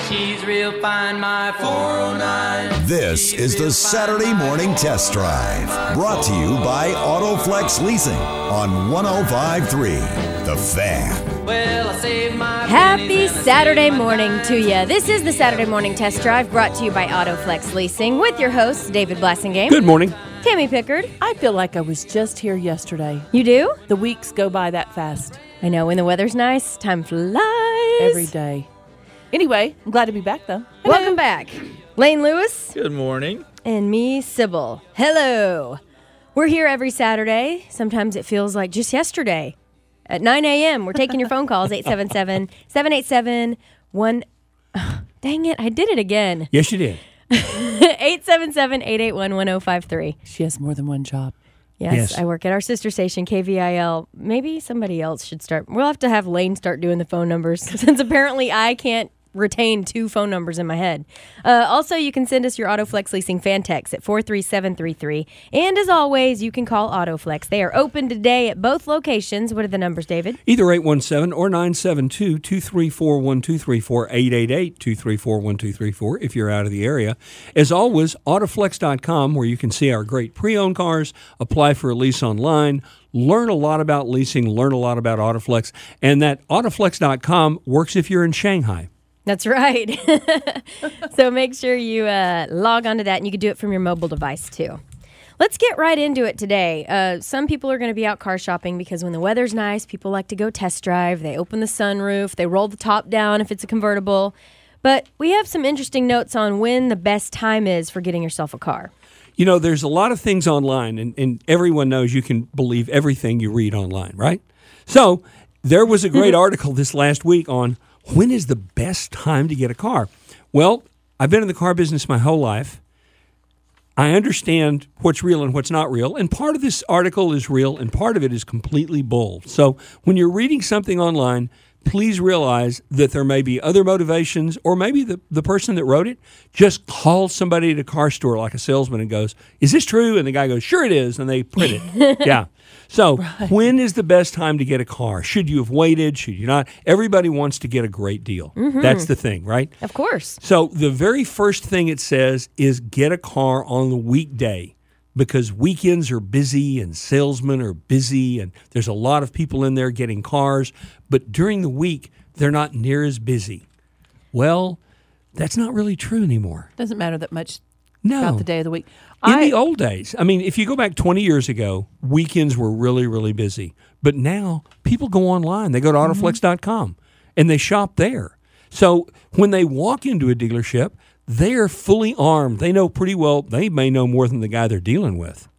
she's real fine, my 409. This is the Saturday Morning Test Drive, brought to you by AutoFlex Leasing on 105.3 The Fan. Well, I saved my Happy Saturday morning to you. This is the Saturday Morning Test Drive, brought to you by AutoFlex Leasing, with your hosts, David Blassingame. Good morning. Tammy Pickard. I feel like I was just here yesterday. You do? The weeks go by that fast. I know, when the weather's nice, time flies. Every day. Anyway, I'm glad to be back, though. Hello. Welcome back. Lane Lewis. Good morning. And me, Sybil. Hello. We're here every Saturday. Sometimes it feels like just yesterday. At 9 a.m., we're taking your phone calls, 877-787-1... dang it, I did it again. Yes, you did. 877-881-1053. She has more than one job. Yes, I work at our sister station, KVIL. Maybe somebody else should start. We'll have to have Lane start doing the phone numbers, since apparently I can't retain two phone numbers in my head. Also, you can send us your AutoFlex Leasing fan text at 43733. And as always, you can call AutoFlex. They are open today at both locations. What are the numbers, David? Either 817 or 972-234-1234, 888-234-1234 if you're out of the area. As always, Autoflex.com, where you can see our great pre-owned cars, apply for a lease online, learn a lot about leasing, learn a lot about Autoflex, and that Autoflex.com works if you're in Shanghai. That's right. So make sure you log on to that, and you can do it from your mobile device, too. Let's get right into it today. Some people are going to be out car shopping because when the weather's nice, people like to go test drive. They open the sunroof. They roll the top down if it's a convertible. But we have some interesting notes on when the best time is for getting yourself a car. You know, there's a lot of things online, and everyone knows you can believe everything you read online, right? So there was a great article this last week on when is the best time to get a car? Well, I've been in the car business my whole life. I understand what's real and what's not real, and part of this article is real and part of it is completely bull. So when you're reading something online, please realize that there may be other motivations, or maybe the person that wrote it just calls somebody at a car store like a salesman and goes, "Is this true?" And the guy goes, "Sure it is," and they print it. Yeah. So when is the best time to get a car? Should you have waited? Should you not? Everybody wants to get a great deal. Mm-hmm. That's the thing, right? Of course. So the very first thing it says is get a car on the weekday, because weekends are busy and salesmen are busy and there's a lot of people in there getting cars. But during the week, they're not near as busy. Well, that's not really true anymore. Doesn't matter that much No. about the day of the week. In the old days, I mean, if you go back 20 years ago, weekends were really, really busy. But now people go online. They go to Autoflex.com and they shop there. So when they walk into a dealership, they are fully armed. They know pretty well. They may know more than the guy they're dealing with.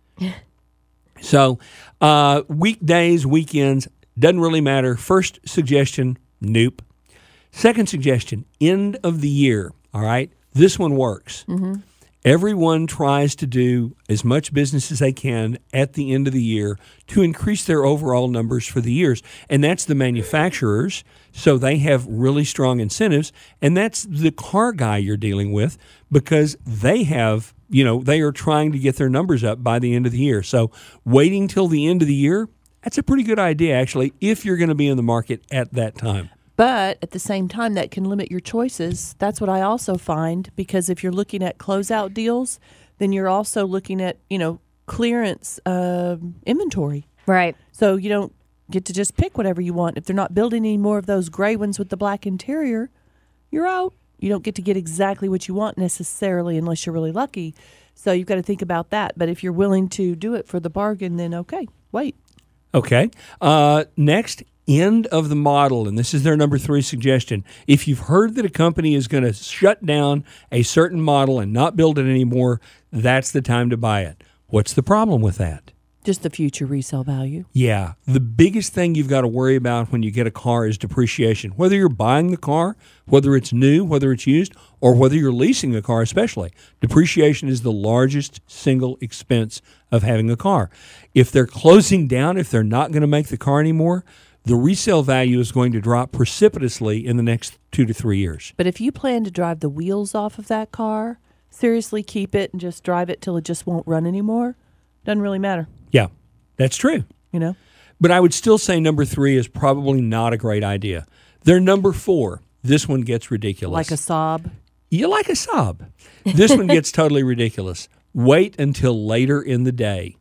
So weekdays, weekends, doesn't really matter. First suggestion, nope. Second suggestion, end of the year. All right? This one works. Mm-hmm. Everyone tries to do as much business as they can at the end of the year to increase their overall numbers for the years. And that's the manufacturers, so they have really strong incentives. And that's the car guy you're dealing with, because they have, they are trying to get their numbers up by the end of the year. So waiting till the end of the year, that's a pretty good idea, actually, if you're going to be in the market at that time. But at the same time, that can limit your choices. That's what I also find, because if you're looking at closeout deals, then you're also looking at, clearance inventory. Right. So you don't get to just pick whatever you want. If they're not building any more of those gray ones with the black interior, you're out. You don't get to get exactly what you want necessarily unless you're really lucky. So you've got to think about that. But if you're willing to do it for the bargain, then okay, wait. Okay. Next, end of the model, and this is their number 3 suggestion. If you've heard that a company is going to shut down a certain model and not build it anymore, that's the time to buy it. What's the problem with that? Just the future resale value. Yeah. The biggest thing you've got to worry about when you get a car is depreciation. Whether you're buying the car, whether it's new, whether it's used, or whether you're leasing a car especially, depreciation is the largest single expense of having a car. If they're closing down, if they're not going to make the car anymore, the resale value is going to drop precipitously in the next 2 to 3 years. But if you plan to drive the wheels off of that car, seriously keep it and just drive it till it just won't run anymore, doesn't really matter. Yeah, that's true. But I would still say number 3 is probably not a great idea. Their number 4 This one gets ridiculous. Like a sob. You like a sob. This one gets totally ridiculous. Wait until later in the day.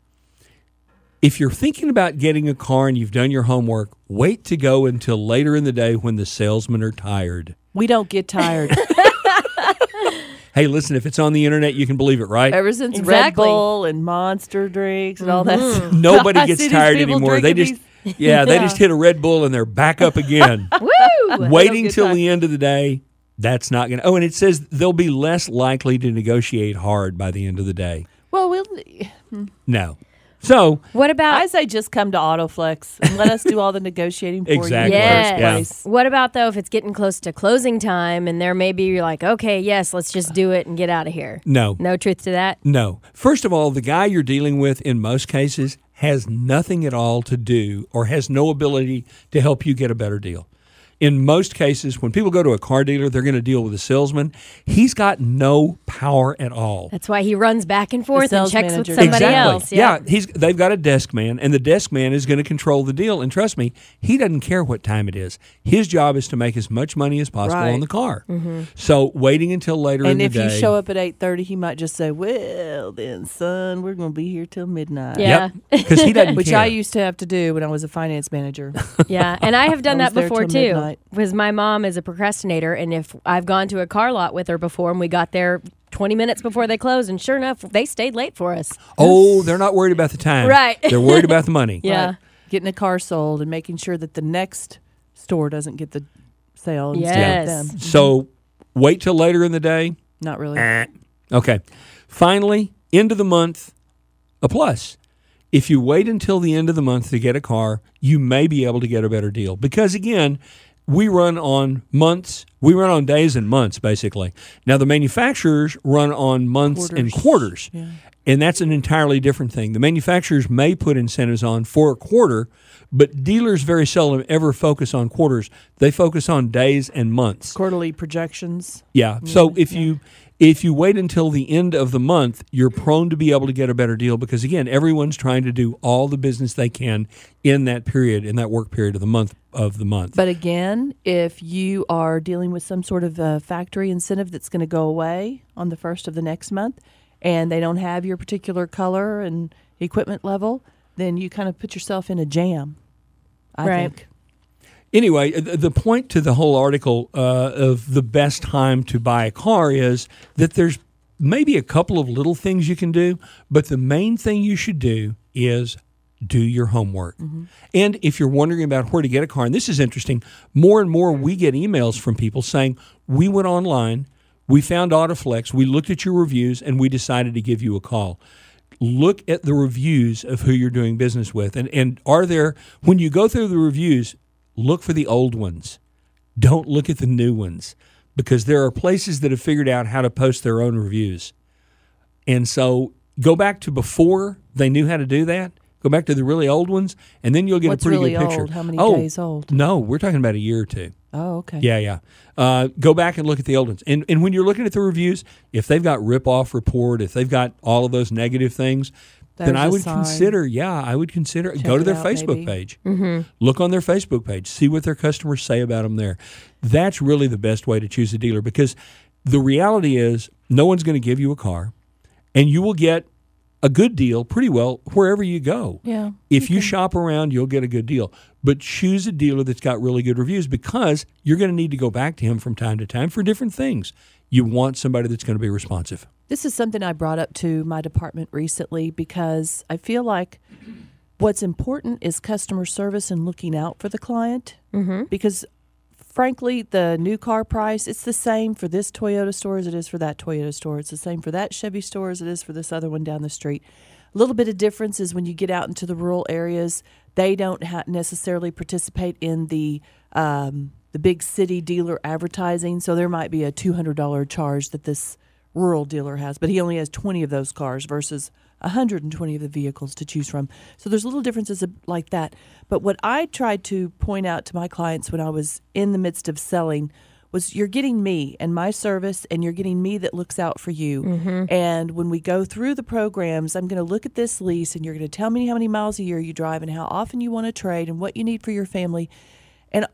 If you're thinking about getting a car and you've done your homework, wait to go until later in the day when the salesmen are tired. We don't get tired. Hey, listen, if it's on the internet, you can believe it, right? Ever since Red Exactly. Bull and Monster drinks and all that stuff. Nobody I gets see these tired people anymore. They just drinking they just hit a Red Bull and they're back up again. Woo! Waiting get till tired. the end of the day, that's not going to. Oh, and it says they'll be less likely to negotiate hard by the end of the day. Well, No. So, What about I say just come to Autoflex and let us do all the negotiating for Exactly. you. in the first Yes. Yeah. place. What about though if it's getting close to closing time and there maybe you're like, okay, yes, let's just do it and get out of here. no. No truth to that. No. First of all, the guy you're dealing with in most cases has nothing at all to do or has no ability to help you get a better deal. In most cases, when people go to a car dealer, they're going to deal with a salesman. He's got no power at all. That's why he runs back and forth and sales checks manager. with somebody else. Yeah, they've got a desk man, and the desk man is going to control the deal. And trust me, he doesn't care what time it is. His job is to make as much money as possible Right. on the car. So waiting until later in And the if day. you show up at 8:30, he might just say, "Well, then, son, we're going to be here till midnight." Yeah. because he doesn't Which care. I used to have to do when I was a finance manager. Yeah, and I have done I that was there before till too. midnight. Because my mom is a procrastinator, and if I've gone to a car lot with her before, and we got there 20 minutes before they closed, and sure enough, they stayed late for us. Oh, they're not worried about the time. Right. They're worried about the money. Yeah. Right. Getting a car sold and making sure that the next store doesn't get the sale instead Yes. of them. So wait till later in the day. Not really. Okay. Finally, end of the month, a plus. If you wait until the end of the month to get a car, you may be able to get a better deal. Because again, we run on months. We run on days and months, basically. Now, the manufacturers run on months and quarters. Yeah. And that's an entirely different thing. The manufacturers may put incentives on for a quarter, but dealers very seldom ever focus on quarters. They focus on days and months. Quarterly projections. Yeah. So if you wait until the end of the month, you're prone to be able to get a better deal because again, everyone's trying to do all the business they can in that period, in that work period of the month. But again, if you are dealing with some sort of factory incentive that's going to go away on the first of the next month, and they don't have your particular color and equipment level, then you kind of put yourself in a jam. I Right. think. Anyway, the point to the whole article of the best time to buy a car is that there's maybe a couple of little things you can do, but the main thing you should do is do your homework. And if you're wondering about where to get a car, and this is interesting, more and more we get emails from people saying, we went online, we found Autoflex, we looked at your reviews, and we decided to give you a call. Look at the reviews of who you're doing business with. And are there, when you go through the reviews, look for the old ones. Don't look at the new ones because there are places that have figured out how to post their own reviews. And so go back to before they knew how to do that. Go back to the really old ones, and then you'll get What's a pretty really good picture. old? How many Oh, days old? No, we're talking about a year or two. Oh, okay. Yeah. Go back and look at the old ones. And when you're looking at the reviews, if they've got rip-off report, if they've got all of those negative things, then There's I a would sign. consider, go to it their out, Facebook maybe. page. Look on their Facebook page. See what their customers say about them there. That's really the best way to choose a dealer because the reality is no one's going to give you a car, and you will get a good deal pretty well wherever you go. Yeah. If you shop around, you'll get a good deal. But choose a dealer that's got really good reviews because you're going to need to go back to him from time to time for different things. You want somebody that's going to be responsive. This is something I brought up to my department recently because I feel like what's important is customer service and looking out for the client. Mm-hmm. Because, frankly, the new car price, it's the same for this Toyota store as it is for that Toyota store. It's the same for that Chevy store as it is for this other one down the street. A little bit of difference is when you get out into the rural areas, they don't necessarily participate in the big city dealer advertising. So there might be a $200 charge that this rural dealer has, but he only has 20 of those cars versus 120 of the vehicles to choose from. So there's little differences like that. But what I tried to point out to my clients when I was in the midst of selling was you're getting me and my service, and you're getting me that looks out for you. Mm-hmm. And when we go through the programs, I'm going to look at this lease, and you're going to tell me how many miles a year you drive and how often you want to trade and what you need for your family. And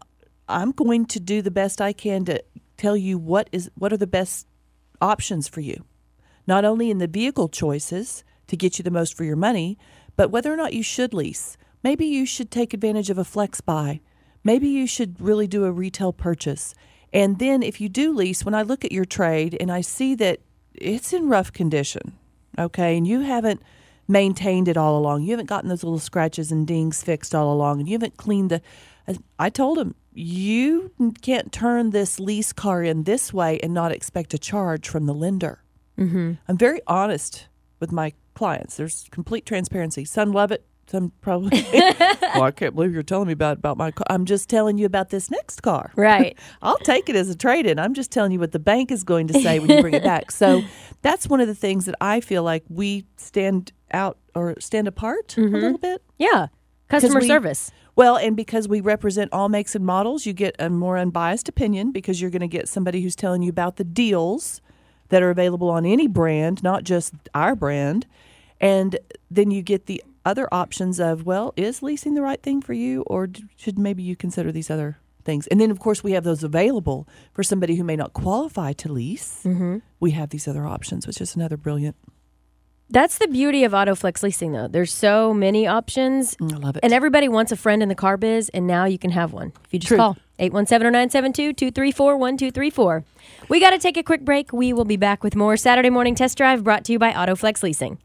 I'm going to do the best I can to tell you what are the best options for you. Not only in the vehicle choices to get you the most for your money, but whether or not you should lease. Maybe you should take advantage of a flex buy. Maybe you should really do a retail purchase. And then if you do lease, when I look at your trade and I see that it's in rough condition, okay, and you haven't maintained it all along, you haven't gotten those little scratches and dings fixed all along, and you haven't cleaned I told him, you can't turn this lease car in this way and not expect a charge from the lender. Mm-hmm. I'm very honest with my clients. There's complete transparency. Some love it. Some probably, well, I can't believe you're telling me about my car. I'm just telling you about this next car. Right. I'll take it as a trade-in. I'm just telling you what the bank is going to say when you bring it back. So that's one of the things that I feel like we stand apart a little bit. Yeah. Customer service. Well, and because we represent all makes and models, you get a more unbiased opinion because you're going to get somebody who's telling you about the deals that are available on any brand, not just our brand. And then you get the other options of, well, is leasing the right thing for you, or should maybe you consider these other things? And then, of course, we have those available for somebody who may not qualify to lease. Mm-hmm. We have these other options, which is another brilliant. That's the beauty of AutoFlex leasing, though. There's so many options. I love it. And everybody wants a friend in the car biz, and now you can have one. If you just call 817-0972-234-1234. We got to take a quick break. We will be back with more Saturday Morning Test Drive brought to you by AutoFlex Leasing.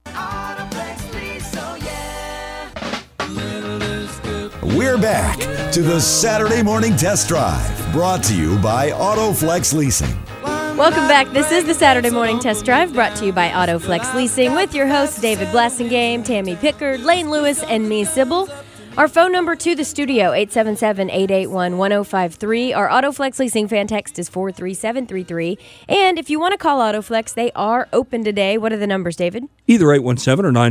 We're back to the Saturday Morning Test Drive, brought to you by AutoFlex Leasing. Welcome back. This is the Saturday Morning Test Drive brought to you by AutoFlex Leasing with your hosts David Blassingame, Tammy Pickard, Lane Lewis, and me, Sybil. Our phone number to the studio, 877-881-1053. Our AutoFlex Leasing fan text is 43733. And if you want to call AutoFlex, they are open today. What are the numbers, David? Either 817 or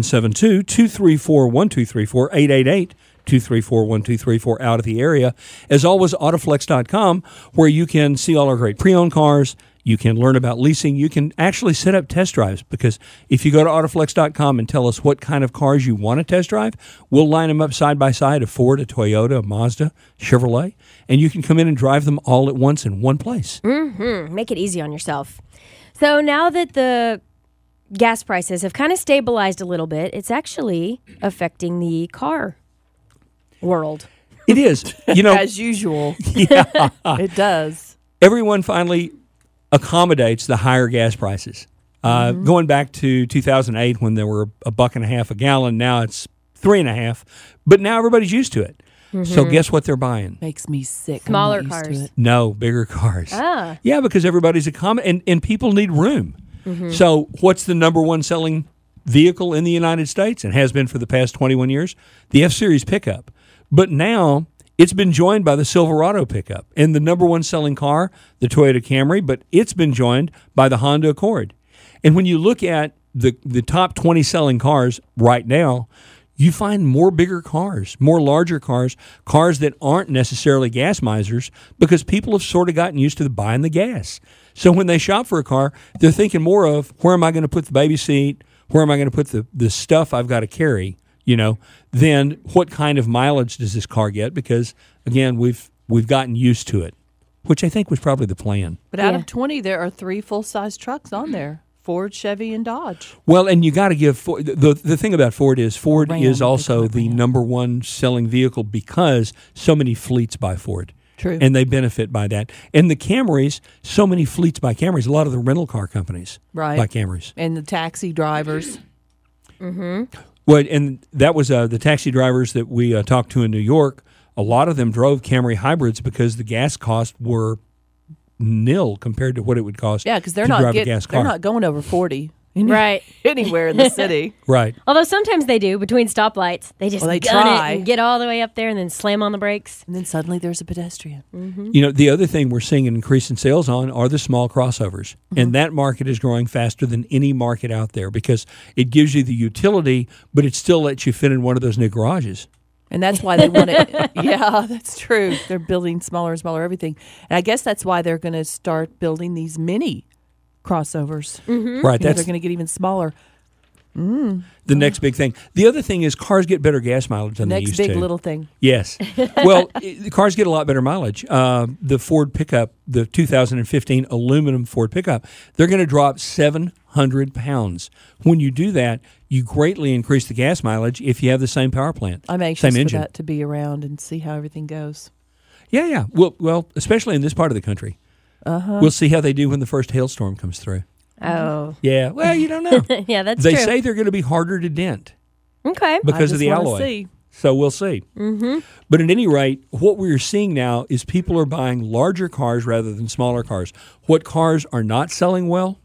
972-234-1234, 888-234-1234 out of the area. As always, Autoflex.com, where you can see all our great pre-owned cars. You can learn about leasing. You can actually set up test drives, because if you go to Autoflex.com and tell us what kind of cars you want to test drive, we'll line them up side by side, a Ford, a Toyota, a Mazda, Chevrolet, and you can come in and drive them all at once in one place. Mm-hmm. Make it easy on yourself. So now that the gas prices have kind of stabilized a little bit, it's actually affecting the car world. It is. You know, as usual. Yeah. It does. Everyone finally accommodates the higher gas prices. Going back to 2008 when there were $1.50 a gallon, now it's $3.50. But now everybody's used to it. Mm-hmm. So guess what they're buying? Makes me sick. Smaller cars. No, bigger cars. Ah. Yeah, because everybody's and people need room. Mm-hmm. So what's the number one selling vehicle in the United States, and has been for the past 21 years? The F-Series pickup. But now it's been joined by the Silverado pickup, and the number one selling car, the Toyota Camry, but it's been joined by the Honda Accord. And when you look at the top 20 selling cars right now, you find more bigger cars, more larger cars that aren't necessarily gas misers, because people have sort of gotten used to buying the gas. So when they shop for a car, they're thinking more of, where am I going to put the baby seat? Where am I going to put the stuff I've got to carry? Then what kind of mileage does this car get? Because, again, we've gotten used to it, which I think was probably the plan. But out of 20, there are 3 full-size trucks on there: Ford, Chevy, and Dodge. Well, and you got to give Ford, the thing about Ford is is also the number one selling vehicle because so many fleets buy Ford. True. And they benefit by that. And the Camrys, so many fleets buy Camrys. A lot of the rental car companies buy Camrys. And the taxi drivers. Mm-hmm. Well, and that was the taxi drivers that we talked to in New York. A lot of them drove Camry hybrids because the gas costs were nil compared to what it would cost. Yeah, because they're to drive a gas car. They're not going over 40. Right. Anywhere in the city. Right. Although sometimes they do between stoplights. They just they gun try. it and get all the way up there and then slam on the brakes. And then suddenly there's a pedestrian. Mm-hmm. The other thing we're seeing an increase in sales on are the small crossovers. Mm-hmm. And that market is growing faster than any market out there because it gives you the utility, but it still lets you fit in one of those new garages. And that's why they want it. Yeah, that's true. They're building smaller and smaller everything. And I guess that's why they're going to start building these mini crossovers. Mm-hmm. Right. They're going to get even smaller. The next big thing. The other thing is cars get better gas mileage than they Next used big to. little thing. Yes. Well, the cars get a lot better mileage. The Ford pickup, the 2015 aluminum Ford pickup, they're going to drop 700 pounds. When you do that, you greatly increase the gas mileage if you have the same power plant. I'm anxious same for engine. that to be around and see how everything goes. Yeah. Well, especially in this part of the country. We'll see how they do when the first hailstorm comes through. Oh. Yeah. Well, you don't know. Yeah, that's They true. say they're going to be harder to dent Okay. because I of the just wanna alloy. see. So we'll see. Mm-hmm. But at any rate, what we're seeing now is people are buying larger cars rather than smaller cars. What cars are not selling well?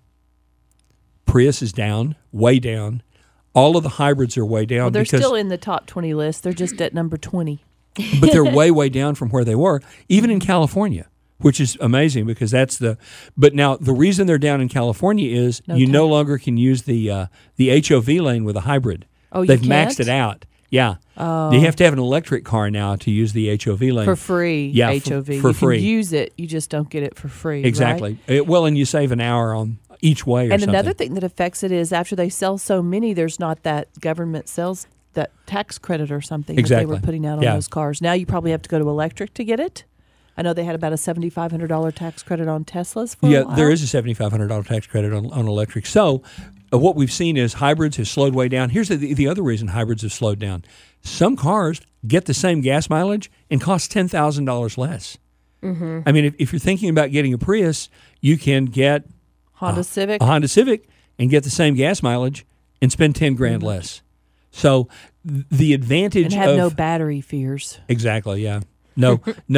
Prius is down, way down. All of the hybrids are way down. Well, they're because, still in the top 20 list. They're just at number 20. but they're way, way down from where they were, even in California, which is amazing because that's the. But now the reason they're down in California is you no longer can use the HOV lane with a hybrid. Oh, you They've can't? maxed it out. Yeah. You have to have an electric car now to use the HOV lane. For free, Yeah, HOV. for you free. can use it, you just don't get it for free. Exactly. Right? Well, and you save an hour on each way or And something. another thing that affects it is after they sell so many, there's not that government sales, that tax credit or something that Exactly. they were putting out on Yeah. those cars. Now you probably have to go to electric to get it. I know they had about a $7,500 tax credit on Teslas for a Yeah, while. there is a $7,500 tax credit on electric. So what we've seen is hybrids have slowed way down. Here's the other reason hybrids have slowed down. Some cars get the same gas mileage and cost $10,000 less. Mm-hmm. I mean, if you're thinking about getting a Prius, you can get Honda Civic. a Honda Civic and get the same gas mileage and spend $10,000 Mm-hmm. less. So the advantage and have of no battery fears. exactly, yeah. No,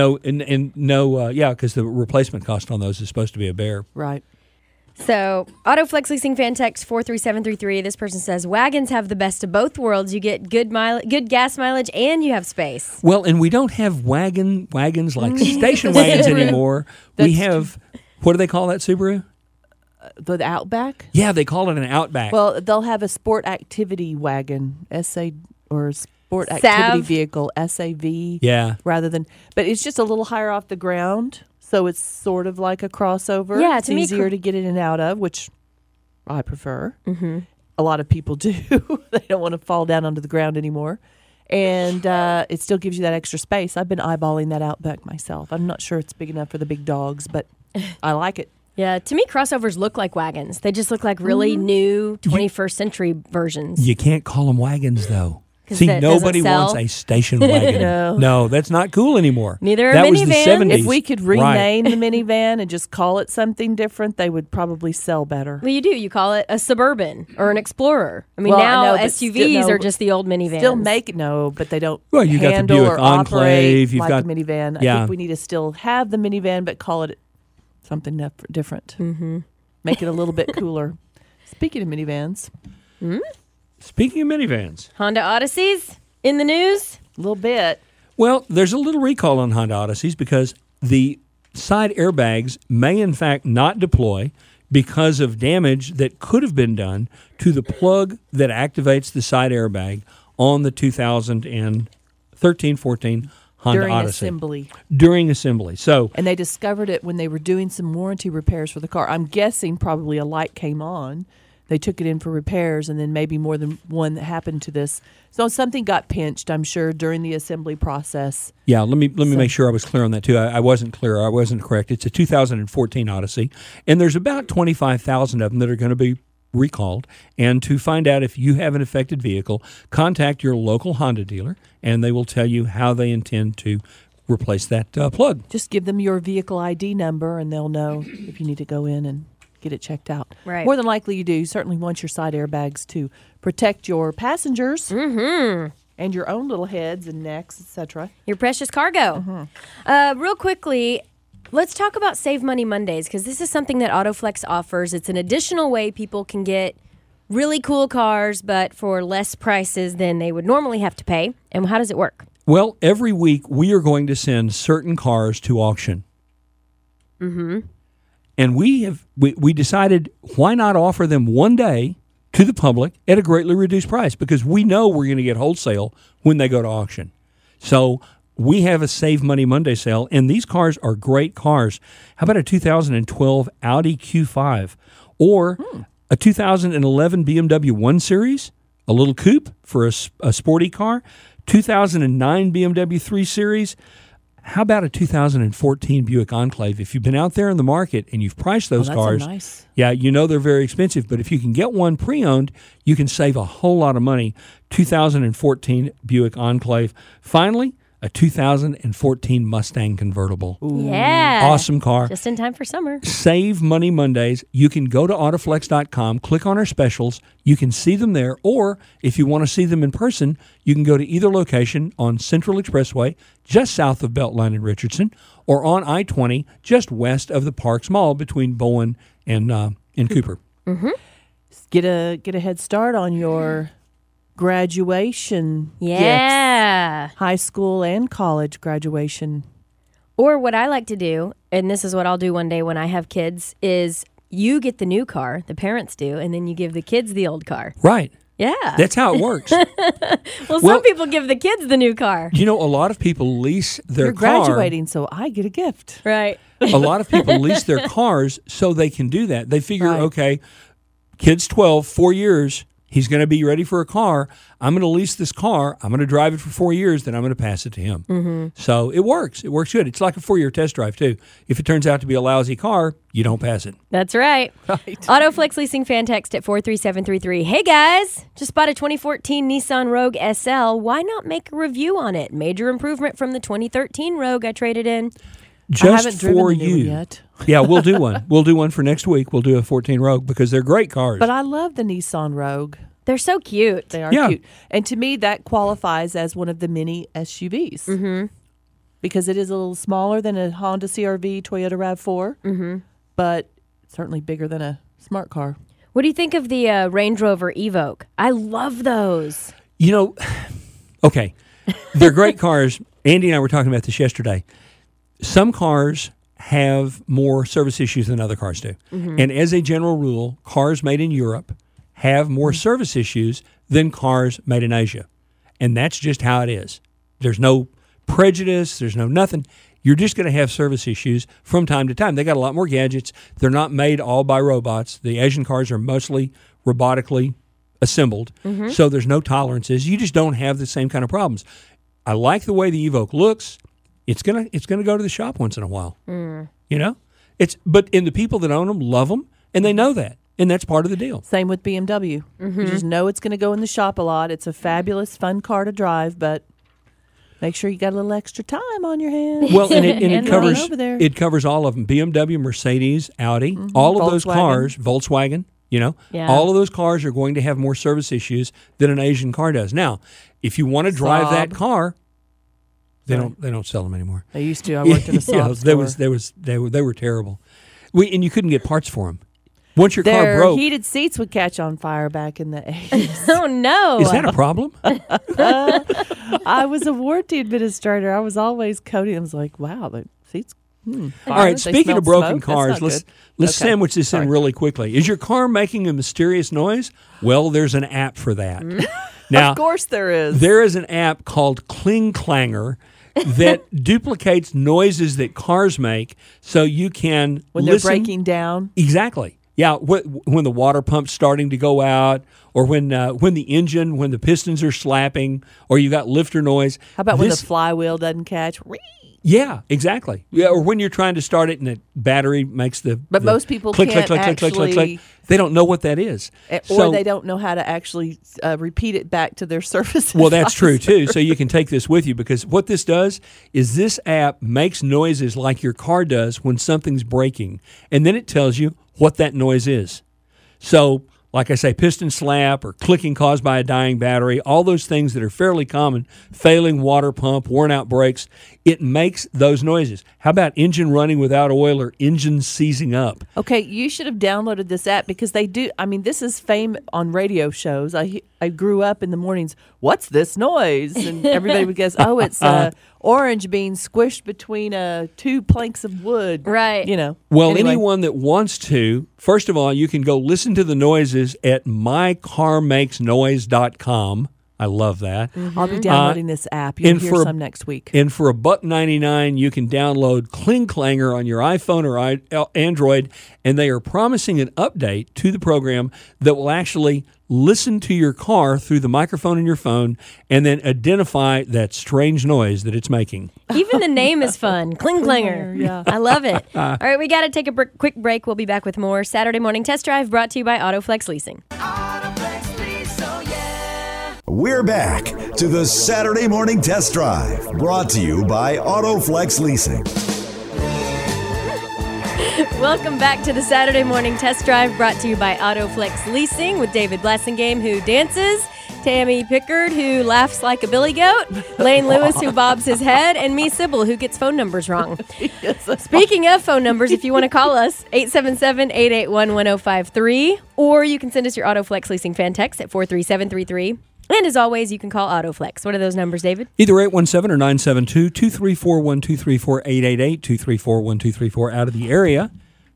yeah, because the replacement cost on those is supposed to be a bear. Right. So, AutoFlex Leasing fan text 43733. This person says wagons have the best of both worlds. You get good gas mileage, and you have space. Well, and we don't have wagons like station wagons anymore. We That's have, what do they call that Subaru? The Outback? Yeah, they call it an Outback. Well, they'll have a sport activity wagon, or sport activity SAV. vehicle, SAV. Yeah. Rather than, but it's just a little higher off the ground, so it's sort of like a crossover. Yeah, it's to me, easier to get in and out of, which I prefer. Mm-hmm. A lot of people do. They don't want to fall down onto the ground anymore. And it still gives you that extra space. I've been eyeballing that Outback myself. I'm not sure it's big enough for the big dogs, but I like it. Yeah, to me, crossovers look like wagons. They just look like really new 21st century versions. You can't call them wagons, though. 'Cause See, that doesn't nobody wants sell? a station wagon. No. That's not cool anymore. Neither are that was the minivans. 70s. If we could Right. rename the minivan and just call it something different, they would probably sell better. Well, you do. You call it a Suburban or an Explorer. I mean, Well, I now know, but SUVs still- are just the old minivans. Still make it, but they don't Well, you got the handle Buick or Enclave, operate you've like got- a minivan. I yeah. think we need to still have the minivan, but call it something different. Mm-hmm. Make it a little bit cooler. Speaking of minivans, Speaking of minivans, Honda Odysseys in the news. a little bit. well, there's a little recall on Honda Odysseys because the side airbags may in fact not deploy because of damage that could have been done to the plug that activates the side airbag on the 2013-14 Honda During Odyssey. assembly. During assembly. So, And they discovered it when they were doing some warranty repairs for the car. I'm guessing probably a light came on. They took it in for repairs, and then maybe more than one that happened to this. So something got pinched, I'm sure, during the assembly process. yeah, let me make sure I was clear on that too. I wasn't clear. I wasn't correct. It's a 2014 Odyssey, and there's about 25,000 of them that are going to be recalled. And to find out if you have an affected vehicle, contact your local Honda dealer, and they will tell you how they intend to replace that plug. Just give them your vehicle ID number, and they'll know if you need to go in and get it checked out. Right. More than likely you do. You certainly want your side airbags to protect your passengers and your own little heads and necks, etc. Your precious cargo. Real quickly, let's talk about Save Money Mondays because this is something that AutoFlex offers. It's an additional way people can get really cool cars, but for less prices than they would normally have to pay. And how does it work? Well, every week we are going to send certain cars to auction. Mm-hmm. And we decided why not offer them one day to the public at a greatly reduced price because we know we're going to get wholesale when they go to auction. So we have a Save Money Monday sale, and these cars are great cars. How about a 2012 Audi Q5 or a 2011 BMW 1 Series a little coupe for a sporty car, 2009 BMW 3 Series. How about a 2014 Buick Enclave? If you've been out there in the market and you've priced those that's cars, nice. yeah, you know they're very expensive. But if you can get one pre-owned, you can save a whole lot of money. 2014 Buick Enclave. Finally, a 2014 Mustang convertible. Yeah. Awesome car. Just in time for summer. Save Money Mondays. You can go to autoflex.com, click on our specials. You can see them there. Or if you want to see them in person, you can go to either location on Central Expressway, just south of Beltline and Richardson, or on I-20, just west of the Parks Mall between Bowen and Cooper. Mm-hmm. Get a head start on your graduation Yeah. gifts. High school and college graduation. Or what I like to do, and this is what I'll do one day when I have kids, is you get the new car, the parents do, and then you give the kids the old car. Right. Yeah. That's how it works. Well, some people give the kids the new car. You know, a lot of people lease their You're car. graduating, so I get a gift. Right. A lot of people lease their cars so they can do that. They figure, Right. okay, kid's 12, 4 years, he's going to be ready for a car. I'm going to lease this car. I'm going to drive it for 4 years, then I'm going to pass it to him. Mm-hmm. So it works. It works good. It's like a 4-year test drive, too. If it turns out to be a lousy car, you don't pass it. That's right. Autoflex Leasing fan text at 43733. Hey guys, just bought a 2014 Nissan Rogue SL. Why not make a review on it? Major improvement from the 2013 Rogue I traded in. Just I haven't driven for the new you. one yet. Yeah, we'll do one. We'll do one for next week. We'll do a 14 Rogue because they're great cars. But I love the Nissan Rogue. They're so cute. They are Yeah. cute. And to me, that qualifies as one of the mini SUVs. Mm-hmm. Because it is a little smaller than a Honda CR-V, Toyota RAV4, but certainly bigger than a smart car. What do you think of the Range Rover Evoque? I love those. You know, okay, they're great cars. Andy and I were talking about this yesterday. Some cars have more service issues than other cars do. And as a general rule, cars made in Europe have more service issues than cars made in Asia. And that's just how it is. There's no prejudice. There's no nothing. You're just going to have service issues from time to time. They got a lot more gadgets. They're not made all by robots. The Asian cars are mostly robotically assembled. So there's no tolerances. You just don't have the same kind of problems. I like the way the Evoque looks. It's gonna go to the shop once in a while. You know? But the people that own them love them, and they know that. And that's part of the deal. Same with BMW. You just know it's going to go in the shop a lot. It's a fabulous, fun car to drive, but make sure you got a little extra time on your hands. Well, and it And covers over there. it covers all of them: BMW, Mercedes, Audi, all of those Volkswagen. cars, Volkswagen. You know, Yeah. all of those cars are going to have more service issues than an Asian car does. Now, if you want to drive that Saab. car, they don't sell them anymore. They used to. I worked in a Saab store. They were terrible. And you couldn't get parts for them. Once your car Their broke, heated seats would catch on fire back in the 80s. Oh, no. is that a problem? I was a warranty administrator. I was always coding. I was like, wow, the seats. All right. They Speaking smell of broken smoke? That's cars, not let's good. Okay. sandwich this in Sorry. really quickly. Is your car making a mysterious noise? Well, there's an app for that. Now, Of course there is. there is an app called Kling Clanger that duplicates noises that cars make, so you can when listen. they're breaking down. Exactly. Yeah, when the water pump's starting to go out, or when the pistons are slapping, or you got lifter noise. How about when the This- flywheel doesn't catch? Yeah, exactly. Yeah, or when you're trying to start it and the battery makes the But the most people click, can't click, click, click, click, click, actually- click. They don't know what that is. Or So- they don't know how to actually repeat it back to their service. Well, that's true advisor. too. So you can take this with you, because what this does is this app makes noises like your car does when something's breaking, and then it tells you what that noise is. So, like I say, piston slap or clicking caused by a dying battery, all those things that are fairly common, failing water pump, worn out brakes, it makes those noises. How about engine running without oil or engine seizing up? Okay, you should have downloaded this app because they do. I mean, this is fame on radio shows. I grew up in the mornings. What's this noise? And everybody would guess, oh, it's orange being squished between two planks of wood. Right. You know. Well, Anyway. anyone that wants to, first of all, you can go listen to the noises at mycarmakesnoise.com. I love that. I'll be downloading this app. You'll and hear for a- some next week. And for $1.99, you can download Kling Clanger on your iPhone or Android, and they are promising an update to the program that will actually listen to your car through the microphone in your phone and then identify that strange noise that it's making. Even the name is fun. Kling Clanger. Yeah. I love it. All right, we got to take a quick break. We'll be back with more Saturday Morning Test Drive brought to you by AutoFlex Leasing. We're back to the Saturday Morning Test Drive, brought to you by AutoFlex Leasing. Welcome back to the Saturday Morning Test Drive brought to you by AutoFlex Leasing with David Blessingame, who dances, Tammy Pickard, who laughs like a billy goat, Lane Lewis, who bobs his head, and me, Sybil, who gets phone numbers wrong. Speaking of phone numbers, if you want to call us, 877-881-1053, or you can send us your AutoFlex Leasing fan text at 43733. And as always, you can call AutoFlex. What are those numbers, David? Either 817 or 972-234-1234, 888-234-1234 out of the area,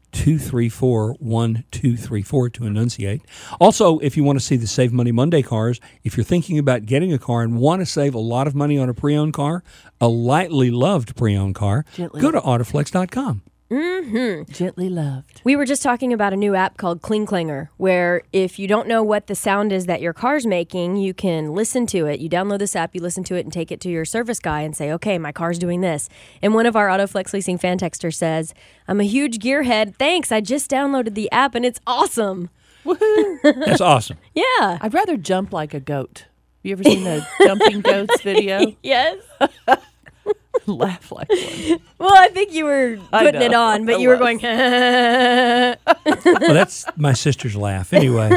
234-1234 to enunciate. Also, if you want to see the Save Money Monday cars, if you're thinking about getting a car and want to save a lot of money on a pre-owned car, a lightly loved pre-owned car, go to autoflex.com. Gently loved. We were just talking about a new app called Kling Clanger, where if you don't know what the sound is that your car's making, you can listen to it. You download this app, you listen to it, and take it to your service guy and say, okay, my car's doing this. And one of our AutoFlex Leasing fan texters says, I'm a huge gearhead. Thanks, I just downloaded the app, and it's awesome. That's awesome. Yeah. I'd rather jump like a goat. You ever seen the jumping goats video? Yes. Laugh like one. Well, I think you were putting it on, but you were going, Well, that's my sister's laugh. Anyway,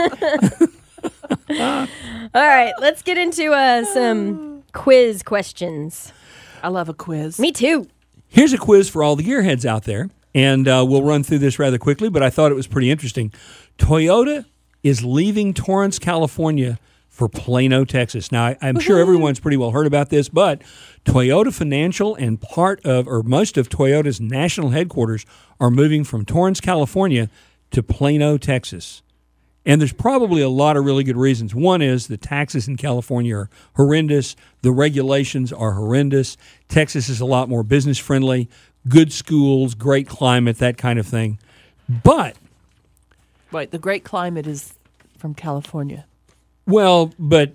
All right, let's get into some quiz questions. I love a quiz. Me too. here's a quiz for all the gearheads out there, and we'll run through this rather quickly, but I thought it was pretty interesting. Toyota is leaving Torrance, California for Plano, Texas. Now, I'm sure everyone's pretty well heard about this, but Toyota Financial and most of Toyota's national headquarters are moving from Torrance, California to Plano, Texas. And there's probably a lot of really good reasons. One is the taxes in California are horrendous. The regulations are horrendous. Texas is a lot more business friendly, good schools, great climate, that kind of thing. But Right, the great climate is from California. but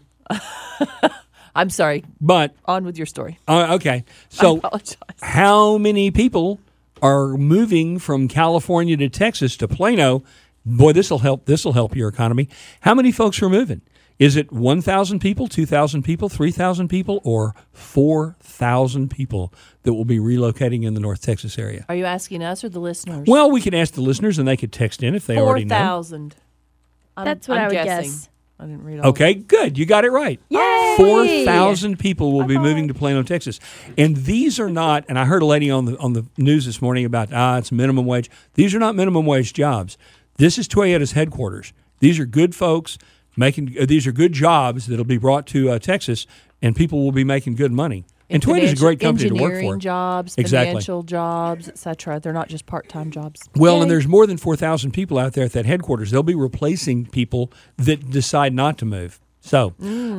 I'm sorry. But On with your story. okay. I So apologize. how many people are moving from California to Texas to Plano? Boy, this will help your economy. How many folks are moving? Is it 1,000 people, 2,000 people, 3,000 people, or 4,000 people that will be relocating in the North Texas area? Are you asking us or the listeners? Well, we can ask the listeners, and they could text in if they already know. 4,000. That's what I would guess. I didn't read all Okay, good. You got it right. Yay! 4,000 people will be moving to Plano, Texas. And these are not, and I heard a lady on the news this morning about, it's minimum wage. These are not minimum wage jobs. This is Toyota's headquarters. These are good folks these are good jobs that'll be brought to Texas, and people will be making good money. And Toyota's a great company to work for. Engineering jobs, Exactly. financial jobs, etc. They're not just part-time jobs. Well, and there's more than 4,000 people out there at that headquarters. They'll be replacing people that decide not to move. So,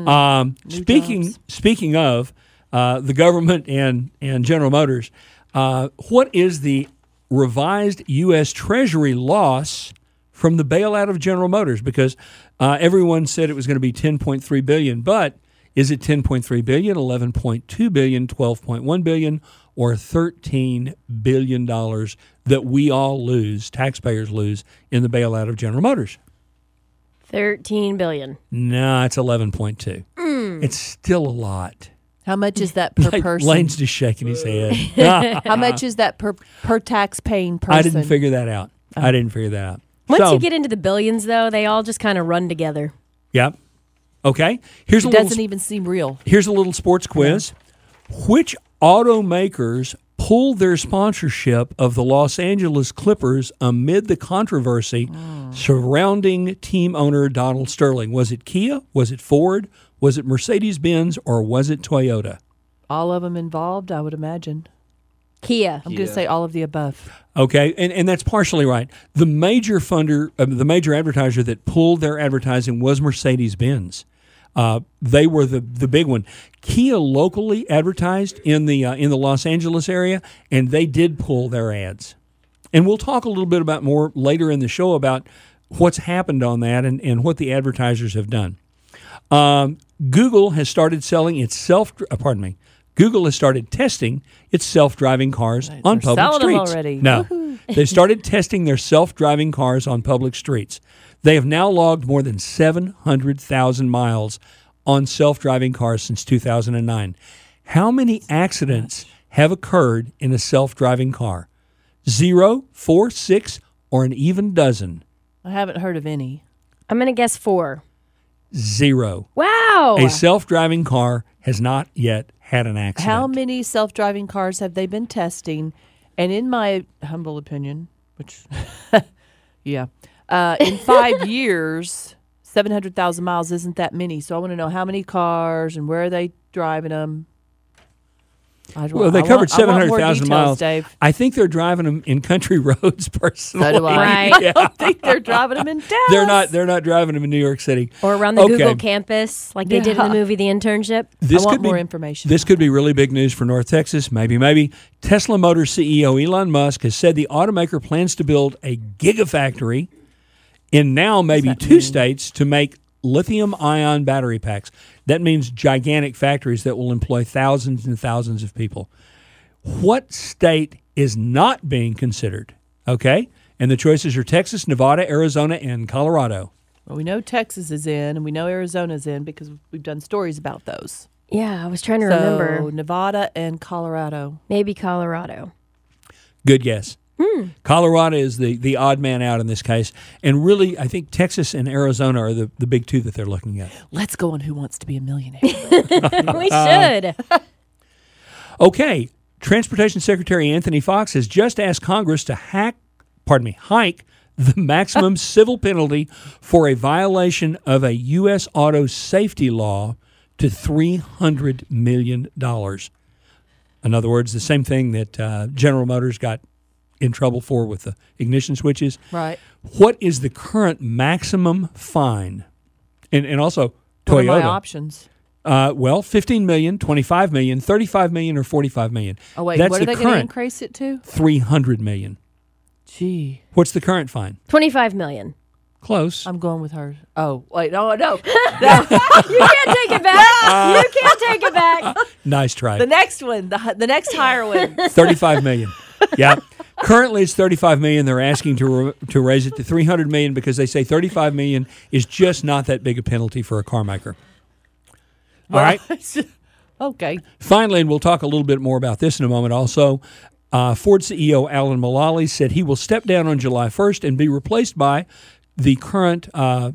speaking of the government and General Motors, what is the revised U.S. Treasury loss from the bailout of General Motors? Because everyone said it was going to be $10.3 billion, but is it $10.3 billion, $11.2 billion, $12.1 billion, or $13 billion that we all lose, taxpayers lose, in the bailout of General Motors? $13 billion. No, it's 11.2. It's still a lot. How much is that per person? Lane's just shaking his head. How much is that per tax paying person? I didn't figure that out. Once you get into the billions, though, they all just kind of run together. Yeah. Okay. Here's It doesn't even seem real. Here's a little sports quiz. Which automakers pulled their sponsorship of the Los Angeles Clippers amid the controversy surrounding team owner Donald Sterling? Was it Kia? Was it Ford? Was it Mercedes-Benz? Or was it Toyota? All of them involved, I would imagine. Kia. I'm going to say all of the above. Okay, and that's partially right. The major funder, the major advertiser that pulled their advertising was Mercedes-Benz. They were the big one. Kia locally advertised in the Los Angeles area, and they did pull their ads. And we'll talk a little bit about more later in the show about what's happened on that and what the advertisers have done. Google has started selling its Google has started testing its self-driving cars on public selling them streets. already. No, they started testing their self-driving cars on public streets. They have now logged more than 700,000 miles on self-driving cars since 2009. How many accidents have occurred in a self-driving car? 0, 4, 6, or an even dozen? I haven't heard of any. I'm going to guess 4. 0. Wow. A self-driving car has not yet had an accident. How many self-driving cars have they been testing? And in my humble opinion, which, yeah, in 5 years, 700,000 miles isn't that many. So I want to know how many cars and where are they driving them. Well, they covered 700,000 miles. Dave. I think they're driving them in country roads personally. So do I. Right. Yeah. I don't think they're driving them in Dallas. They're not driving them in New York City. Or around the Okay. Google campus, like they did in the movie The Internship. This I want could be more information. This could be really big news for North Texas. Maybe. Tesla Motors CEO Elon Musk has said the automaker plans to build a gigafactory in now maybe 2 states to make lithium-ion battery packs. That means gigantic factories that will employ thousands and thousands of people. What state is not being considered? Okay? And the choices are Texas, Nevada, Arizona, and Colorado. Well, we know Texas is in, and we know Arizona's in because we've done stories about those. Yeah, I was trying to So remember. Nevada and Colorado. Maybe Colorado. Good guess. Colorado is the odd man out in this case. And really, I think Texas and Arizona are the big two that they're looking at. Let's go on Who Wants to Be a Millionaire. We should. Okay. Transportation Secretary Anthony Foxx has just asked Congress to hike the maximum civil penalty for a violation of a U.S. auto safety law to $300 million. In other words, the same thing that General Motors got in trouble for with the ignition switches. Right. What is the current maximum fine? And also What are my Toyota. options? Well, $15 million, $25 million, $35 million, or $45 million. Oh, wait. That's What are the they going to current increase it to? $300 million. Gee. What's the current fine? 25 million. Close. I'm going with her. Oh, wait. No. You can't take it back. You can't take it back. Nice try. The next one. The next higher one. $35 million. Yeah. Currently, it's $35 million. They're asking to raise it to $300 million because they say $35 million is just not that big a penalty for a car maker. All right. Okay. Finally, and we'll talk a little bit more about this in a moment also, Ford CEO Alan Mulally said he will step down on July 1st and be replaced by the current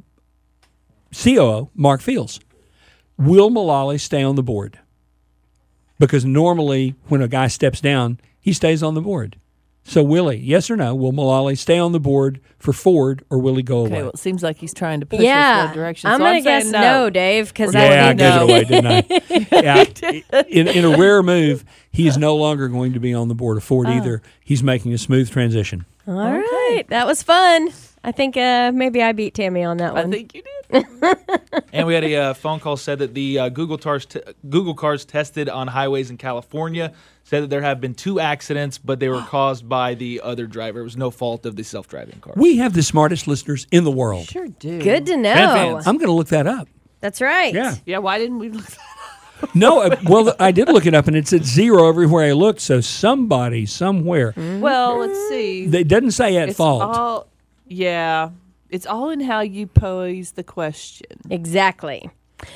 COO, Mark Fields. Will Mulally stay on the board? Because normally when a guy steps down, he stays on the board. So will he? Yes or no? Will Mulally stay on the board for Ford, or will he go Okay. away? Well, it seems like he's trying to push Yeah. us one direction. I'm so going to saying guess no, Dave, because Yeah, I that gave would it away, didn't I? Yeah. In a rare move, he is no longer going to be on the board of Ford either. He's making a smooth transition. All right. That was fun. I think maybe I beat Tammy on that I one. think you did. And we had a phone call said that the Google cars tested on highways in California said that there have been 2 accidents, but they were caused by the other driver. It was no fault of the self-driving car. We have the smartest listeners in the world. Sure do. Good to know. fans. I'm going to look that up. That's right. Yeah. Yeah. Why didn't we look? No, well, I did look it up, and it's at 0 everywhere I looked, so somebody, somewhere. Well, let's see. It doesn't say at It's fault. all. Yeah. It's all in how you pose the question. Exactly.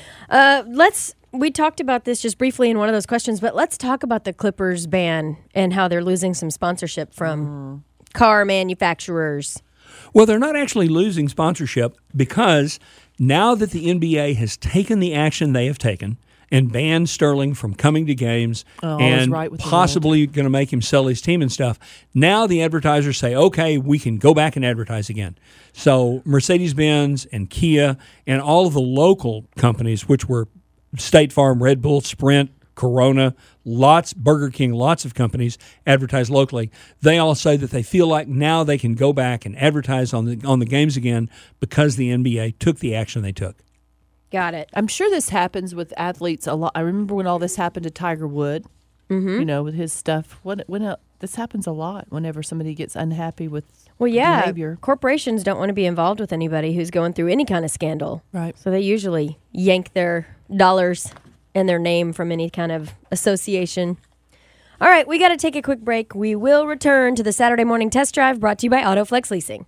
We talked about this just briefly in one of those questions, but let's talk about the Clippers ban and how they're losing some sponsorship from car manufacturers. Well, they're not actually losing sponsorship because now that the NBA has taken the action they have taken and banned Sterling from coming to games and right with the possibly going to make him sell his team and stuff, now the advertisers say, okay, we can go back and advertise again. So Mercedes-Benz and Kia and all of the local companies, which were State Farm, Red Bull, Sprint, Corona, Burger King, lots of companies advertise locally. They all say that they feel like now they can go back and advertise on the games again because the NBA took the action they took. Got it. I'm sure this happens with athletes a lot. I remember when all this happened to Tiger Wood, with his stuff. This happens a lot whenever somebody gets unhappy with behavior. Corporations don't want to be involved with anybody who's going through any kind of scandal. Right. So they usually yank their dollars and their name from any kind of association. All right, we got to take a quick break. We will return to the Saturday Morning Test Drive brought to you by AutoFlex Leasing.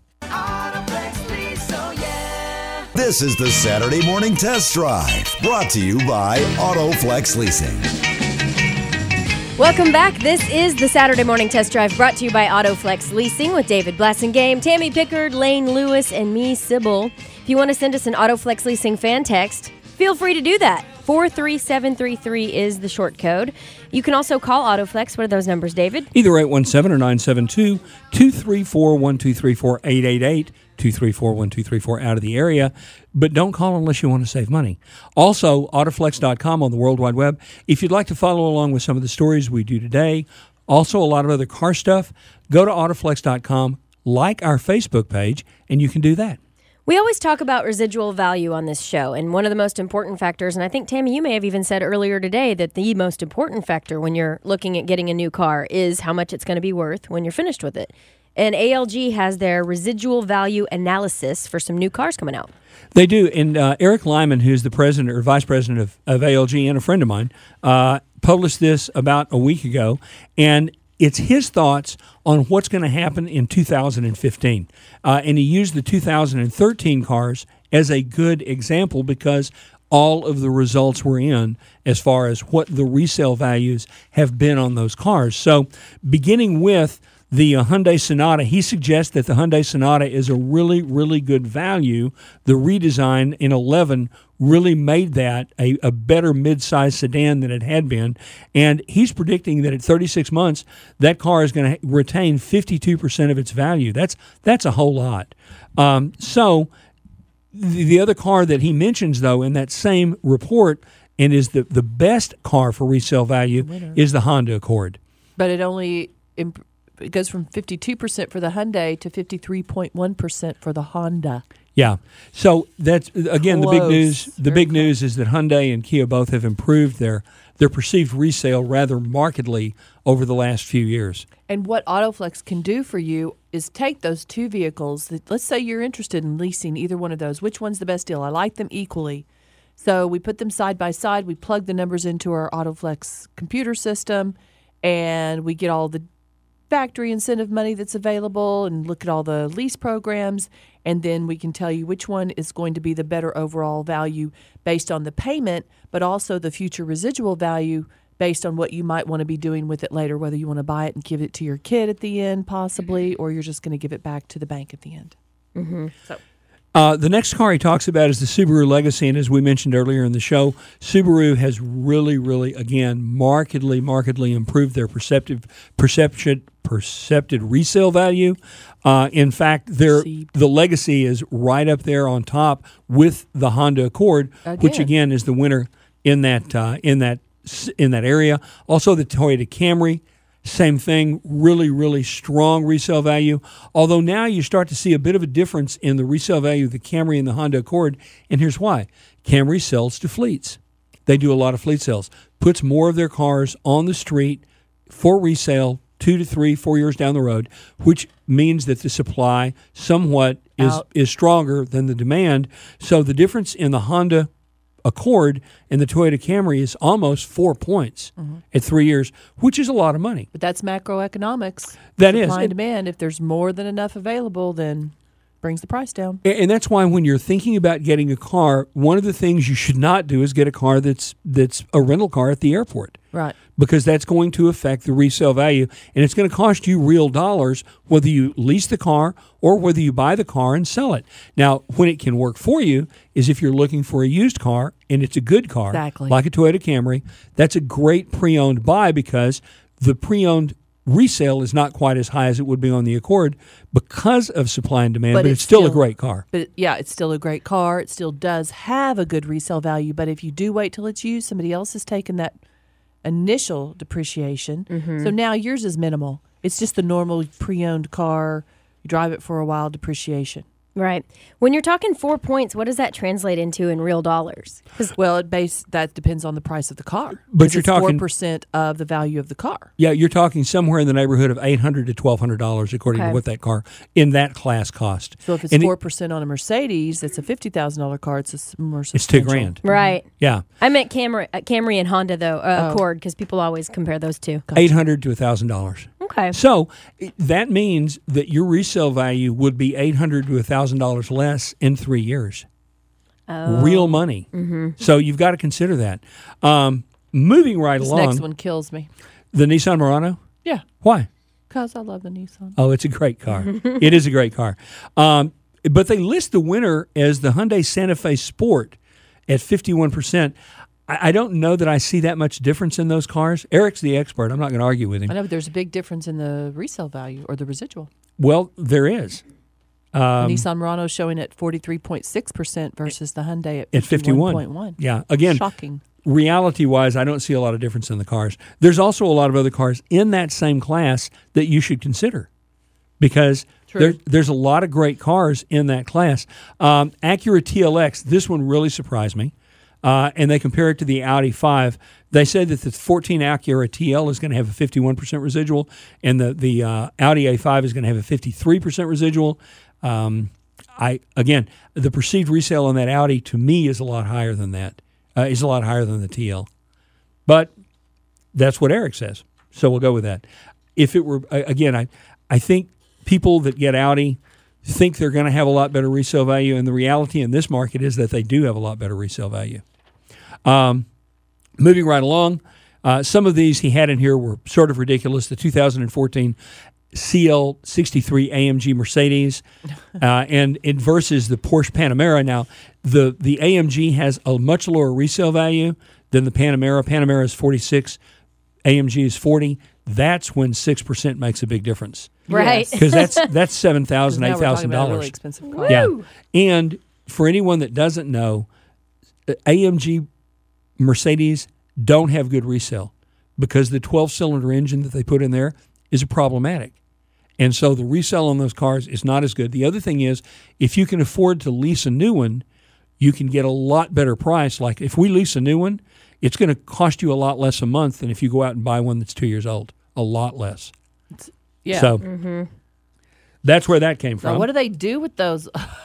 This is the Saturday Morning Test Drive, brought to you by AutoFlex Leasing. Welcome back. This is the Saturday Morning Test Drive brought to you by AutoFlex Leasing with David Blassingame, Tammy Pickard, Lane Lewis, and me, Sybil. If you want to send us an AutoFlex Leasing fan text, feel free to do that. 43733 is the short code. You can also call AutoFlex. What are those numbers, David? Either 817 or 972-234-1234, 888-234-1234 out of the area. But don't call unless you want to save money. Also, autoflex.com on the World Wide Web. If you'd like to follow along with some of the stories we do today, also a lot of other car stuff, go to autoflex.com, like our Facebook page, and you can do that. We always talk about residual value on this show, and one of the most important factors, and I think, Tammy, you may have even said earlier today that the most important factor when you're looking at getting a new car is how much it's going to be worth when you're finished with it. And ALG has their residual value analysis for some new cars coming out. They do, and Eric Lyman, who's the president or vice president of ALG and a friend of mine, published this about a week ago, and it's his thoughts on what's going to happen in 2015. And he used the 2013 cars as a good example because all of the results were in as far as what the resale values have been on those cars. So beginning with the Hyundai Sonata, he suggests that the Hyundai Sonata is a really, really good value. The redesign in 11 really made that a better mid-size sedan than it had been. And he's predicting that at 36 months, that car is going to retain 52% of its value. That's a whole lot. So the other car that he mentions, though, in that same report, and is the best car for resale value, is the Honda Accord. But it only it goes from 52% for the Hyundai to 53.1% for the Honda. Yeah. So that's, again, Close. the big news. The Very big news is that Hyundai and Kia both have improved their perceived resale rather markedly over the last few years. And what AutoFlex can do for you is take those two vehicles. Let's say you're interested in leasing either one of those. Which one's the best deal? I like them equally. So we put them side by side. We plug the numbers into our AutoFlex computer system, and we get all the factory incentive money that's available and look at all the lease programs, and then we can tell you which one is going to be the better overall value based on the payment, but also the future residual value based on what you might want to be doing with it later, whether you want to buy it and give it to your kid at the end possibly, or you're just going to give it back to the bank at the end. Mm-hmm. So. The next car he talks about is the Subaru Legacy, and as we mentioned earlier in the show, Subaru has really, really, again, markedly improved their percepted resale value. In fact, the Legacy is right up there on top with the Honda Accord, which again is the winner in that area. Also, the Toyota Camry. Same thing, really, really strong resale value. Although now you start to see a bit of a difference in the resale value of the Camry and the Honda Accord. And here's why. Camry sells to fleets. They do a lot of fleet sales. Puts more of their cars on the street for resale 2 to 3, 4 years down the road, which means that the supply somewhat is stronger than the demand. So the difference in the Honda Accord and the Toyota Camry is almost 4 points at 3 years, which is a lot of money. But that's macroeconomics. That is. Supply and demand. If there's more than enough available, then brings the price down. And that's why when you're thinking about getting a car, one of the things you should not do is get a car that's a rental car at the airport. Right. Because that's going to affect the resale value, and it's going to cost you real dollars whether you lease the car or whether you buy the car and sell it. Now, when it can work for you is if you're looking for a used car and it's a good car, like a Toyota Camry. That's a great pre-owned buy because the pre-owned resale is not quite as high as it would be on the Accord because of supply and demand, but it's still a great car. But yeah, it's still a great car. It still does have a good resale value, but if you do wait till it's used, somebody else has taken that initial depreciation. So now yours is minimal. It's just the normal pre-owned car. You drive it for a while, depreciation. Right. When you're talking 4 points, what does that translate into in real dollars? Well, that depends on the price of the car. But 'Cause you're it's talking- 4% of the value of the car. Yeah, you're talking somewhere in the neighborhood of $800 to $1,200 according Okay. to what that car in that class cost. So if it's And 4% on a Mercedes, it's a $50,000 car. It's more it's substantial. $2,000. Right. Yeah, I meant Camry and Honda, though, Accord, because people always compare those two. $800 to $1,000. Okay. So that means that your resale value would be $800 to $1,000 less in 3 years. Real money. Mm-hmm. So you've got to consider that. Moving right This along, next one kills me. the Nissan Murano. Yeah, Why? because I love the Nissan. Oh, it's a great car. It is a great car. But they list the winner as the Hyundai Santa Fe Sport at 51%. I don't know that I see that much difference in those cars. Eric's the expert. I'm not going to argue with him. I know, but there's a big difference in the resale value or the residual. Well, there is. The Nissan Murano showing at 43.6% versus the Hyundai At at 51. 51.1. Yeah. Again, Shocking. reality-wise, I don't see a lot of difference in the cars. There's also a lot of other cars in that same class that you should consider because there's a lot of great cars in that class. Acura TLX, this one really surprised me, and they compare it to the Audi 5. They said that the 14 Acura TL is going to have a 51% residual, and the Audi A5 is going to have a 53% residual. The perceived resale on that Audi to me is a lot higher than that. Is a lot higher than the TL. But that's what Eric says. So we'll go with that. If it were, again, I think people that get Audi think they're going to have a lot better resale value, and the reality in this market is that they do have a lot better resale value. Moving right along, some of these he had in here were sort of ridiculous. The 2014 CL63 AMG Mercedes, and it versus the Porsche Panamera. Now, the AMG has a much lower resale value than the Panamera. Panamera is 46, AMG is 40. That's when 6% makes a big difference. Right. Because that's $7,000, Now we're talking about a $8,000. really expensive car. Yeah. And for anyone that doesn't know, AMG Mercedes don't have good resale because the 12-cylinder engine that they put in there is problematic. And so the resale on those cars is not as good. The other thing is, if you can afford to lease a new one, you can get a lot better price. Like if we lease a new one, it's going to cost you a lot less a month than if you go out and buy one that's 2 years old. A lot less. Yeah. So that's where that came from. Now, what do they do with those?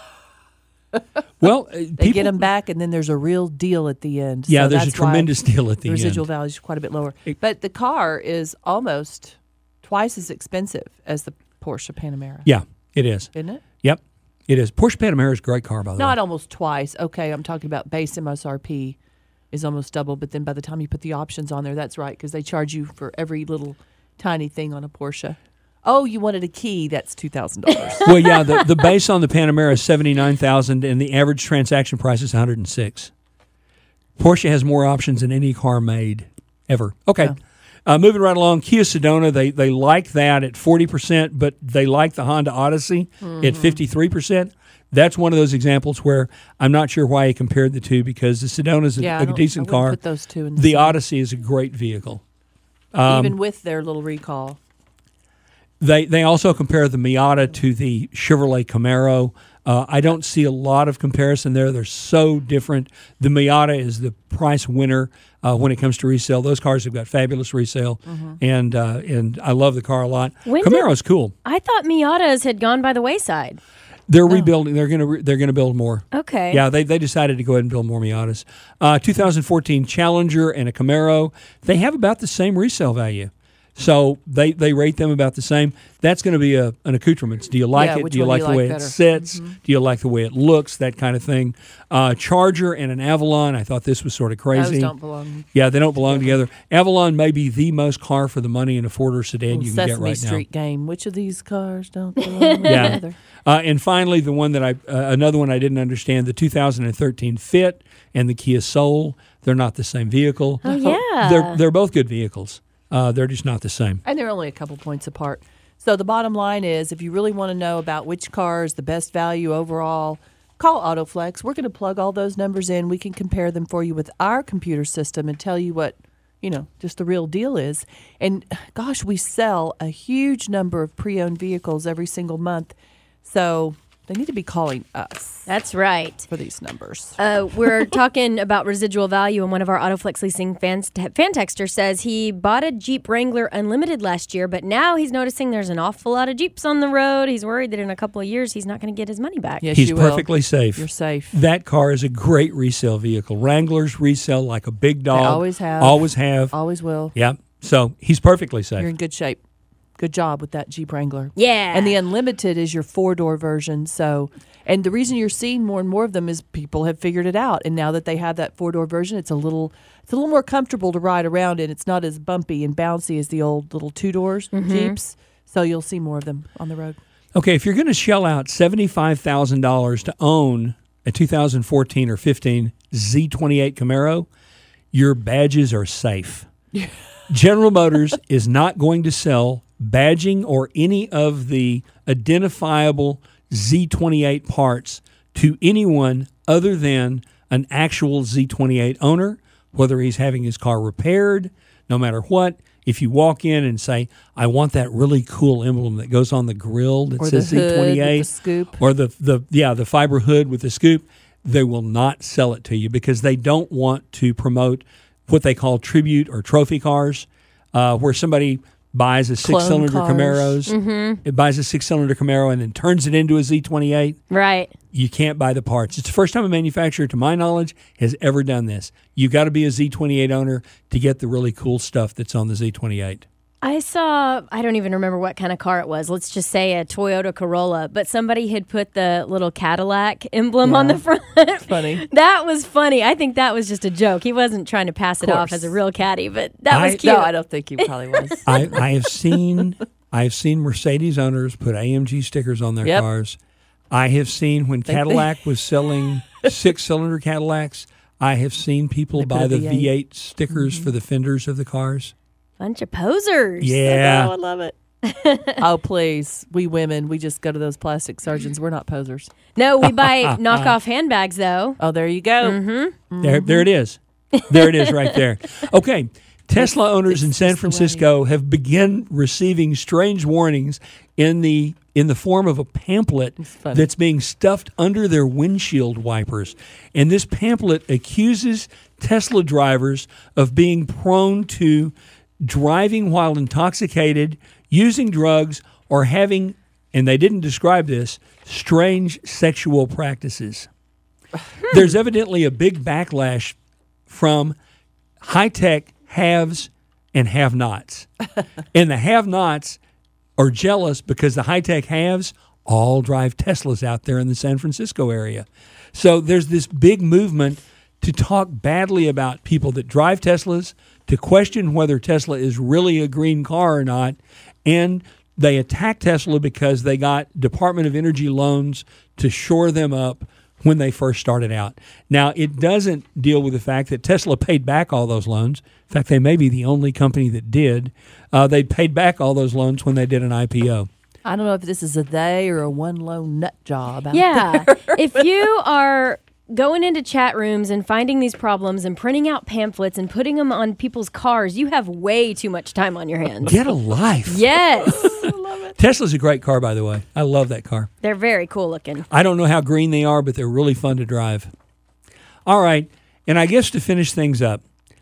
Well, They get them back, and then there's a real deal at the end. Yeah, So there's a that's why tremendous deal at the the residual end. value is quite a bit lower. But the car is almost twice as expensive as the Porsche Panamera. Yeah, it is. Isn't it? Yep, it is. Porsche Panamera is a great car, by the way. Not almost twice. Okay, I'm talking about base MSRP is almost double, but then by the time you put the options on there, that's right, because they charge you for every little tiny thing on a Porsche. Oh, you wanted a key? That's $2,000. Well, yeah, the base on the Panamera is $79,000, and the average transaction price is $106,000. Porsche has more options than any car made ever. Okay, moving right along, Kia Sedona, they like that at 40%, but they like the Honda Odyssey at 53%. That's one of those examples where I'm not sure why he compared the two because the Sedona is a decent car. Put those two in The same. Odyssey is a great vehicle. Even with their little recall. They also compare the Miata to the Chevrolet Camaro. I don't see a lot of comparison there. They're so different. The Miata is the price winner when it comes to resale. Those cars have got fabulous resale, and I love the car a lot. Camaro's cool. I thought Miatas had gone by the wayside. They're rebuilding. They're gonna build more. Okay. Yeah, they decided to go ahead and build more Miatas. 2014 Challenger and a Camaro. They have about the same resale value. So they rate them about the same. That's going to be an accoutrements. Do you like it? Do you like the way it sits? Do you like the way it looks? That kind of thing. Charger and an Avalon. I thought this was sort of crazy. Those don't belong. Yeah, they don't belong together. Avalon may be the most car for the money in a four-door sedan you can get Sesame right Street now. game. Which of these cars don't belong Yeah. together? And finally, the one that another one I didn't understand, the 2013 Fit and the Kia Soul. They're not the same vehicle. Oh, yeah. They're both good vehicles. They're just not the same. And they're only a couple points apart. So the bottom line is, if you really want to know about which car is the best value overall, call AutoFlex. We're going to plug all those numbers in. We can compare them for you with our computer system and tell you what, just the real deal is. And gosh, we sell a huge number of pre-owned vehicles every single month. So They need to be calling us That's right. for these numbers. We're talking about residual value, and one of our AutoFlex Leasing fan texter says he bought a Jeep Wrangler Unlimited last year, but now he's noticing there's an awful lot of Jeeps on the road. He's worried that in a couple of years he's not going to get his money back. Yes, He's you will. perfectly safe. You're safe. That car is a great resale vehicle. Wranglers resell like a big dog. always have. Always have. Always will. Yeah. So he's perfectly You're safe. in good shape. Good job with that Jeep Wrangler. Yeah. And the Unlimited is your 4-door version. So, and the reason you're seeing more and more of them is people have figured it out. And now that they have that 4-door version, it's a little more comfortable to ride around in. It's not as bumpy and bouncy as the old little 2-doors Jeeps. So you'll see more of them on the road. Okay, if you're going to shell out $75,000 to own a 2014 or 15 Z28 Camaro, your badges are safe. General Motors is not going to sell badging or any of the identifiable Z28 parts to anyone other than an actual Z28 owner, whether he's having his car repaired, no matter what. If you walk in and say, I want that really cool emblem that goes on the grill that Or says the hood with Z28 the scoop. or the fiber hood with the scoop, they will not sell it to you because they don't want to promote what they call tribute or trophy cars, where somebody buys a 6-cylinder cars. Camaro, it buys a 6-cylinder Camaro and then turns it into a Z28. Right. You can't buy the parts. It's the first time a manufacturer, to my knowledge, has ever done this. You got to be a Z28 owner to get the really cool stuff that's on the Z28. I saw, I don't even remember what kind of car it was. Let's just say a Toyota Corolla, but somebody had put the little Cadillac emblem on the front. Funny. That was funny. I think that was just a joke. He wasn't trying to pass it off course. as a real caddy, but that was cute. No, I don't think he probably was. I have seen Mercedes owners put AMG stickers on their Yep. cars. I have seen when Cadillac was selling 6-cylinder Cadillacs, I have seen people They put buy a the V8. V8 stickers for the fenders of the cars. Bunch of posers. Oh, Yeah. I love it. Oh, please. We women, we just go to those plastic surgeons. We're not posers. No, we buy knockoff handbags, though. Oh, there you go. Mm-hmm. There it is. There it is right there. Okay. Tesla owners in San just the way. Francisco have begun receiving strange warnings in the form of a pamphlet funny. that's being stuffed under their windshield wipers. And this pamphlet accuses Tesla drivers of being prone to driving while intoxicated, using drugs, or having, and they didn't describe this, strange sexual practices. There's evidently a big backlash from high-tech haves and have-nots. And the have-nots are jealous because the high-tech haves all drive Teslas out there in the San Francisco area. So there's this big movement to talk badly about people that drive Teslas, to question whether Tesla is really a green car or not, and they attack Tesla because they got Department of Energy loans to shore them up when they first started out. Now, it doesn't deal with the fact that Tesla paid back all those loans. In fact, they may be the only company that did. They paid back all those loans when they did an IPO. I don't know if this is a they or a one lone nut job. Out Yeah. there. If you are going into chat rooms and finding these problems and printing out pamphlets and putting them on people's cars, you have way too much time on your hands. Get a life. Yes. Tesla's a great car, by the way. I love that car. They're very cool looking. I don't know how green they are, but they're really fun to drive. All right. And I guess to finish things up,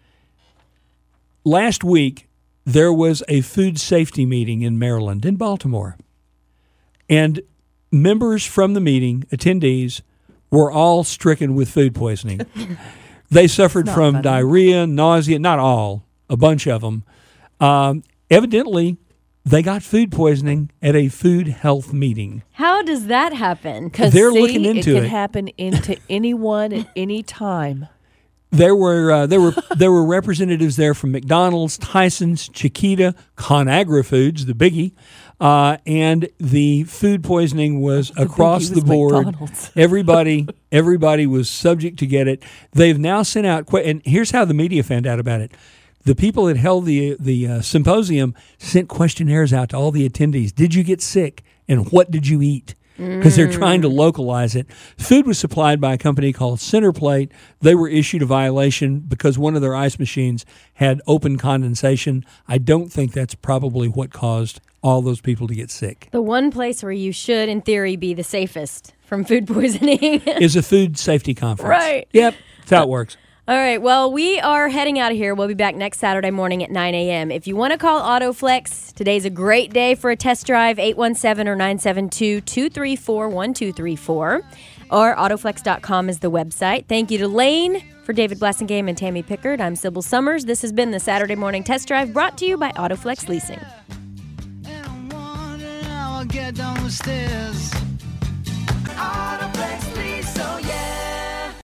last week there was a food safety meeting in Maryland, in Baltimore. And members from the meeting, attendees, were all stricken with food poisoning. They suffered not from funny. diarrhea, nausea, not all, a bunch of them. Evidently, they got food poisoning at a food health meeting. How does that happen? Because They're looking into it. it. Can happen into anyone at any time. There were representatives there from McDonald's, Tyson's, Chiquita, ConAgra Foods, the biggie, and the food poisoning was across biggie the was board. McDonald's. Everybody was subject to get it. They've now sent out, and here's how the media found out about it. The people that held the symposium sent questionnaires out to all the attendees. Did you get sick, and what did you eat? because they're trying to localize it. Food was supplied by a company called Centerplate. They were issued a violation because one of their ice machines had open condensation. I don't think that's probably what caused all those people to get sick. The one place where you should, in theory, be the safest from food poisoning is a food safety conference. Right. Yep. That's how it works. All right. Well, we are heading out of here. We'll be back next Saturday morning at 9 a.m. If you want to call AutoFlex, today's a great day for a test drive, 817 or 972-234-1234. Or autoflex.com is the website. Thank you to Lane, for David Blassingame and Tammy Pickard. I'm Sybil Summers. This has been the Saturday Morning Test Drive brought to you by AutoFlex Leasing. Get down the stairs.